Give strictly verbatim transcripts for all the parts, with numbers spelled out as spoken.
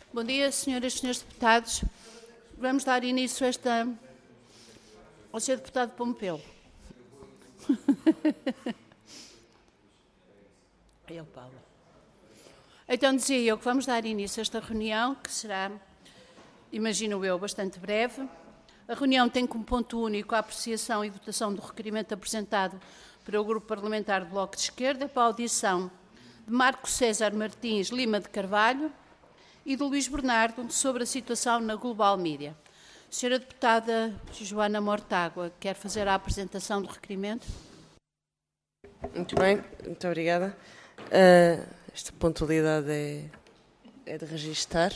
Bom dia, senhoras e senhores deputados. Vamos dar início a esta... ao senhor deputado Pompeu. Eu, Paulo. Então, dizia eu que vamos dar início a esta reunião, que será, imagino eu, bastante breve. A reunião tem como ponto único a apreciação e votação do requerimento apresentado para o Grupo Parlamentar do Bloco de Esquerda para a audição de Marco César Martins Lima de Carvalho e do Luís Bernardo sobre a situação na Global Media. Senhora Deputada Joana Mortágua, quer fazer a apresentação do requerimento? Muito bem, muito obrigada. Uh, esta pontualidade é, é de registar.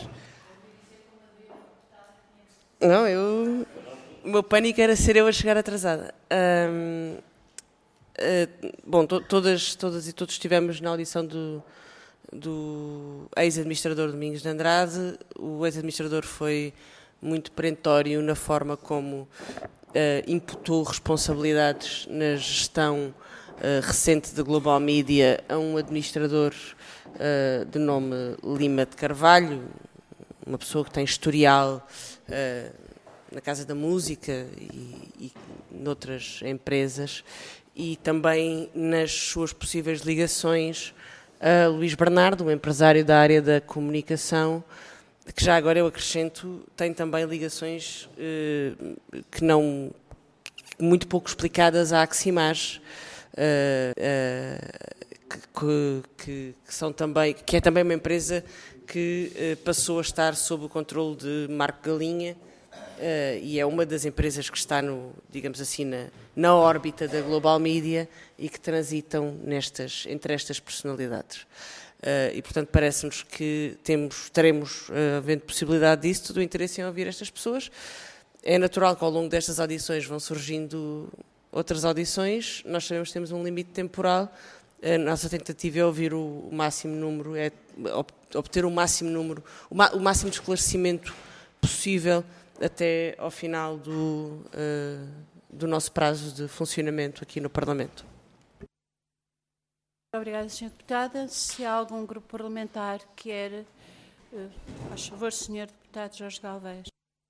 Não, eu... O meu pânico era ser eu a chegar atrasada. Uh, uh, bom, to, todas, todas e todos estivemos na audição do... do ex-administrador Domingos de Andrade. O ex-administrador foi muito perentório na forma como uh, imputou responsabilidades na gestão uh, recente da Global Media a um administrador uh, de nome Lima de Carvalho, uma pessoa que tem historial uh, na Casa da Música e, e noutras empresas, e também nas suas possíveis ligações a Luís Bernardo, um empresário da área da comunicação, que já agora eu acrescento, tem também ligações eh, que não, muito pouco explicadas à Aximage, eh, eh, que, que, que, são também, que é também uma empresa que eh, passou a estar sob o controle de Marco Galinha, eh, e é uma das empresas que está, no, digamos assim, na, na órbita da Global Media e que transitam nestas, entre estas personalidades. Uh, e, portanto, parece-nos que temos, teremos, uh, havendo possibilidade disso, todo o interesse em ouvir estas pessoas. É natural que ao longo destas audições vão surgindo outras audições. Nós sabemos que temos um limite temporal. A nossa tentativa é ouvir o, o máximo número, é obter o máximo número, o, ma, o máximo de esclarecimento possível até ao final do, uh, do nosso prazo de funcionamento aqui no Parlamento. Obrigada, senhora Deputada. Se há algum grupo parlamentar que quer... Uh, faz favor, senhor Deputado Jorge Galvez.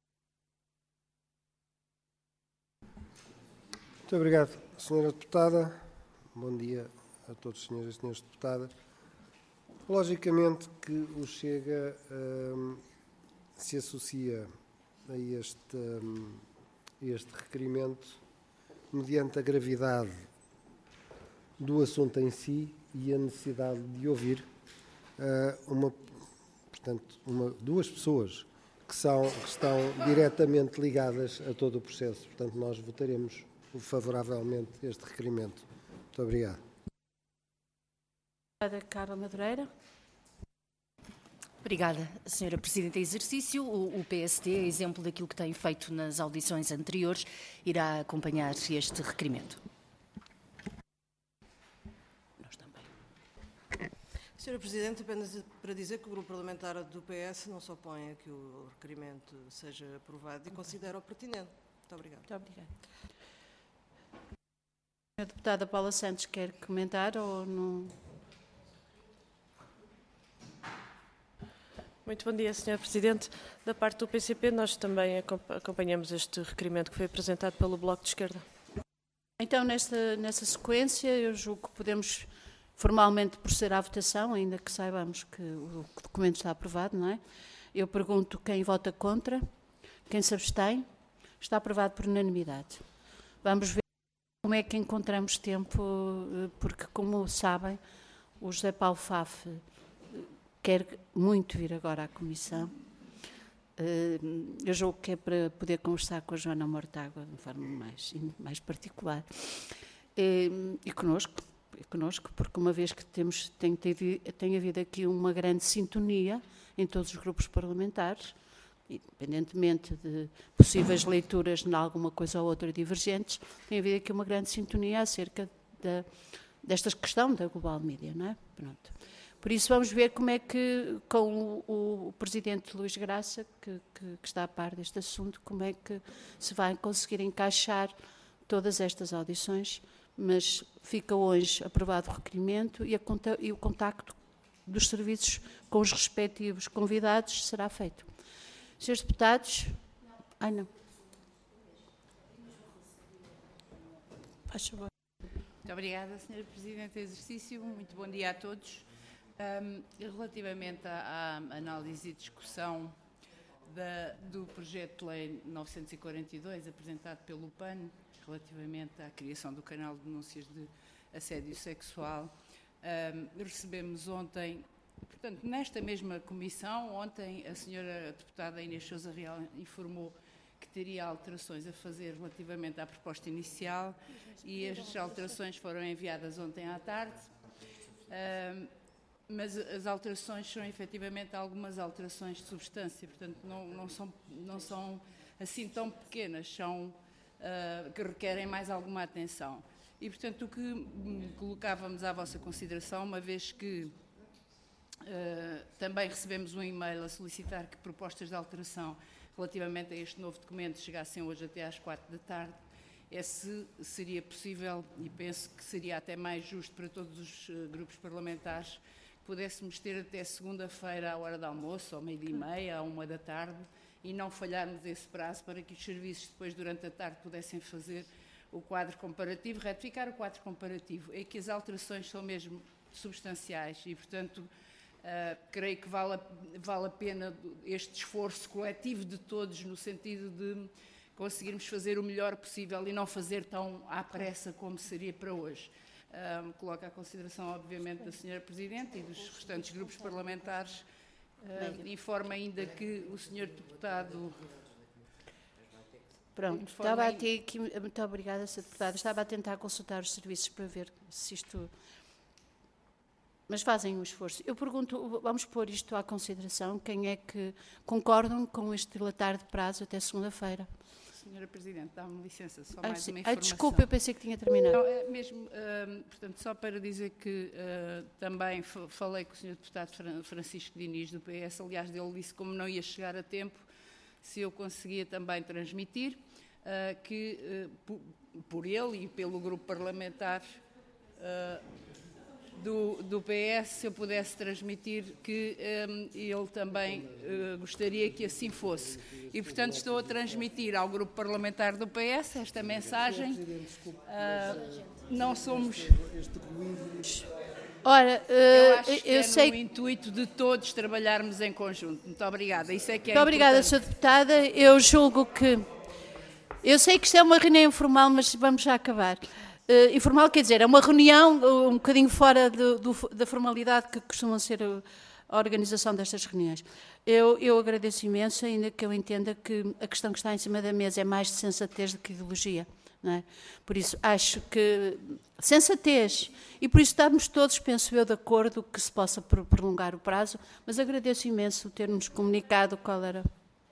Muito obrigado, senhora Deputada. Bom dia a todos os senhores e senhores deputadas. Logicamente que o Chega um, se associa a este, um, este requerimento mediante a gravidade do assunto em si e a necessidade de ouvir uh, uma, portanto, uma, duas pessoas que, são, que estão diretamente ligadas a todo o processo. Portanto, nós votaremos favoravelmente este requerimento. Muito obrigado. Obrigada, Carla Madureira. Obrigada, senhora Presidente em exercício. O, o P S D, a exemplo daquilo que tem feito nas audições anteriores, irá acompanhar este requerimento. senhora Presidente, apenas para dizer que o Grupo Parlamentar do P S não se opõe a que o requerimento seja aprovado e considera-o pertinente. Muito obrigada. Muito obrigada. A deputada Paula Santos quer comentar ou não? Muito bom dia, senhora Presidente. Da parte do P C P, nós também acompanhamos este requerimento que foi apresentado pelo Bloco de Esquerda. Então, nesta, nessa sequência, eu julgo que podemos formalmente proceder à votação, ainda que saibamos que o documento está aprovado, não é? Eu pergunto quem vota contra, quem se abstém. Está aprovado por unanimidade. Vamos ver como é que encontramos tempo, porque, como sabem, o José Paulo Faf quer muito vir agora à Comissão. Eu julgo que é para poder conversar com a Joana Mortágua de forma mais, mais particular. E, e connosco. Conosco, porque uma vez que temos, tem, tem, tem havido aqui uma grande sintonia em todos os grupos parlamentares, independentemente de possíveis leituras em alguma coisa ou outra divergentes, tem havido aqui uma grande sintonia acerca da, desta questão da Global Media, não é? Pronto. Por isso vamos ver como é que, com o, o Presidente Luís Graça, que, que, que está a par deste assunto, como é que se vai conseguir encaixar todas estas audições, mas fica hoje aprovado o requerimento e, a, e o contacto dos serviços com os respectivos convidados será feito. Senhores deputados... Ai, não. Faz favor. Muito obrigada, senhora Presidente do Exercício. Muito bom dia a todos. Um, relativamente à, à análise e discussão da, do projeto de lei novecentos e quarenta e dois, apresentado pelo P A N, relativamente à criação do canal de denúncias de assédio sexual, um, recebemos ontem, portanto, nesta mesma comissão, ontem a senhora deputada Inês Sousa Real informou que teria alterações a fazer relativamente à proposta inicial e as alterações foram enviadas ontem à tarde. Um, mas as alterações são efetivamente algumas alterações de substância, portanto não, não, são, não são assim tão pequenas, são uh, que requerem mais alguma atenção. E portanto o que colocávamos à vossa consideração, uma vez que uh, também recebemos um e-mail a solicitar que propostas de alteração relativamente a este novo documento chegassem hoje até às quatro da tarde, é se seria possível, e penso que seria até mais justo para todos os uh, grupos parlamentares, pudéssemos ter até segunda-feira à hora do almoço, ao meio-dia e meia, à uma da tarde, e não falharmos esse prazo para que os serviços depois, durante a tarde, pudessem fazer o quadro comparativo, retificar o quadro comparativo. É que as alterações são mesmo substanciais e, portanto, uh, creio que vale a, vale a pena este esforço coletivo de todos, no sentido de conseguirmos fazer o melhor possível e não fazer tão à pressa como seria para hoje. Um, coloco à consideração, obviamente, da senhora Presidente e dos restantes grupos parlamentares. Uh, informa ainda que o senhor deputado... Pronto, estava a ter aqui... Muito obrigada, senhora deputada. Estava a tentar consultar os serviços para ver se isto... Mas fazem um esforço. Eu pergunto, vamos pôr isto à consideração, quem é que concordam com este dilatar de prazo até segunda-feira? Senhora Presidente, dá-me licença, só ai, mais sim. uma informação. Ai, desculpa, eu pensei que tinha terminado. Não, é mesmo, uh, portanto, só para dizer que uh, também falei com o senhor deputado Francisco Diniz, do P S, aliás, ele disse como não ia chegar a tempo, se eu conseguia também transmitir, uh, que uh, por, por ele e pelo grupo parlamentar uh, do, do P S, se eu pudesse transmitir que um, ele também uh, gostaria que assim fosse. E, portanto, estou a transmitir ao grupo parlamentar do P S esta mensagem. Uh, não somos... Ora, uh, eu acho que eu é sei... no intuito de todos trabalharmos em conjunto. Muito obrigada. Isso é que é Muito obrigada, senhora deputada. Eu julgo que... Eu sei que isto é uma reunião informal, mas vamos já acabar. Uh, informal quer dizer, é uma reunião uh, um bocadinho fora do, do, da formalidade que costuma ser uh, a organização destas reuniões. Eu, eu agradeço imenso, ainda que eu entenda que a questão que está em cima da mesa é mais de sensatez do que ideologia, não é? Por isso, acho que sensatez, e por isso estamos todos, penso eu, de acordo que se possa prolongar o prazo, mas agradeço imenso ter-nos comunicado qual era...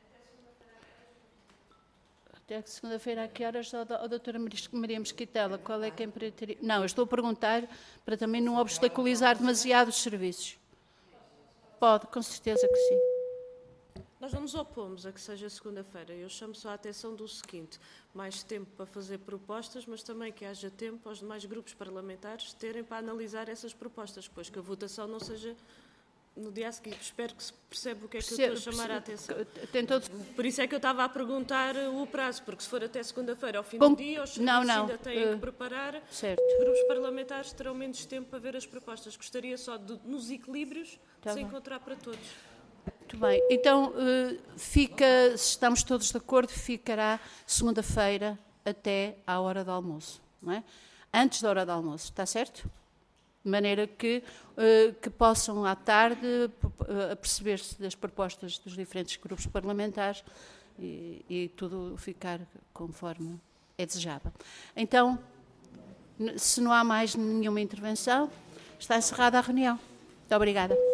Até segunda-feira, a que horas, a doutora Maria Mesquitela, qual é que é a imperativa? Não, eu estou a perguntar para também não obstaculizar demasiado os serviços. Pode, com certeza que sim. Nós não nos opomos a que seja segunda-feira. Eu chamo só a atenção do seguinte, mais tempo para fazer propostas, mas também que haja tempo aos demais grupos parlamentares terem para analisar essas propostas, pois que a votação não seja... no dia a seguir. Espero que se perceba o que é que percebo, eu estou a chamar a atenção. Todo... Por isso é que eu estava a perguntar o prazo, porque se for até segunda-feira, ao fim Bom, do dia, os serviços não, não, ainda têm uh, que preparar, certo. Os grupos parlamentares terão menos tempo para ver as propostas. Gostaria só de, nos equilíbrios, tá de se bem. encontrar para todos. Muito bem. Então, uh, fica, se estamos todos de acordo, ficará segunda-feira até à hora do almoço, não é? Antes da hora do almoço, está certo? De maneira que, uh, que possam, à tarde, uh, aperceber-se das propostas dos diferentes grupos parlamentares e, e tudo ficar conforme é desejável. Então, se não há mais nenhuma intervenção, está encerrada a reunião. Muito obrigada.